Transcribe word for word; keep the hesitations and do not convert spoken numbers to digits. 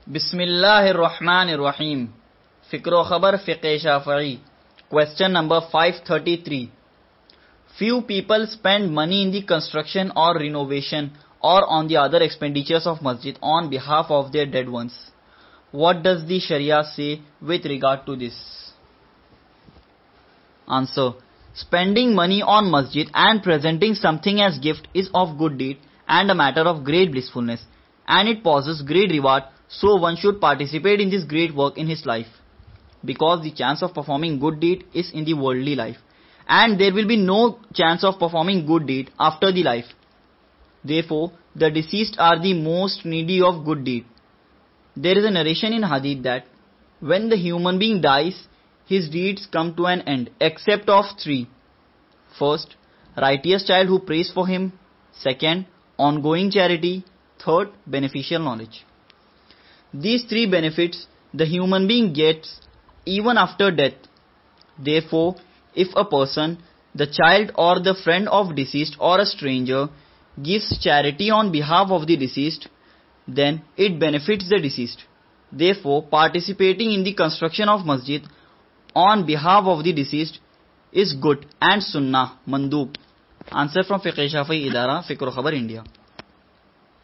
Bismillahirrahmanirrahim. Fikro Khabar Fiqh Shafi'i. Question number five thirty-three. Few people spend money in the construction or renovation or on the other expenditures of masjid on behalf of their dead ones. What does the Sharia say with regard to this? Answer. Spending money on masjid and presenting something as gift is of good deed and a matter of great blissfulness, and it possesses great reward, so one should participate in this great work in his life, because the chance of performing good deed is in the worldly life, and there will be no chance of performing good deed after the life. Therefore, the deceased are the most needy of good deed. There is a narration in Hadith that when the human being dies, his deeds come to an end, except of three. First, righteous child who prays for him. Second, ongoing charity. Third, beneficial knowledge. These three benefits the human being gets even after death. Therefore, if a person, the child or the friend of deceased or a stranger, gives charity on behalf of the deceased, then it benefits the deceased. Therefore, participating in the construction of masjid on behalf of the deceased is good and sunnah, mandoob. Answer from Fiqh Shafi'i Idara, Fikr Khabar, India.